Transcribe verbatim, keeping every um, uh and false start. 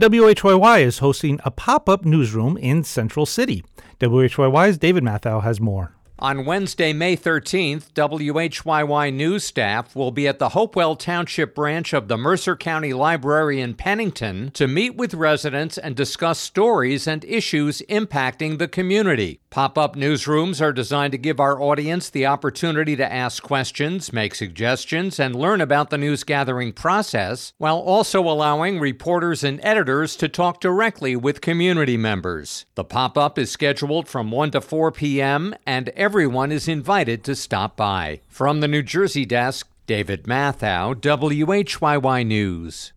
W H Y Y is hosting a pop-up newsroom in Central City. W H Y Y's David Mathau has more. On Wednesday, May thirteenth, W H Y Y news staff will be at the Hopewell Township branch of the Mercer County Library in Pennington to meet with residents and discuss stories and issues impacting the community. Pop-up newsrooms are designed to give our audience the opportunity to ask questions, make suggestions, and learn about the news-gathering process, while also allowing reporters and editors to talk directly with community members. The pop-up is scheduled from one to four p.m., and everyone is invited to stop by. From the New Jersey desk, David Mathau, W H Y Y News.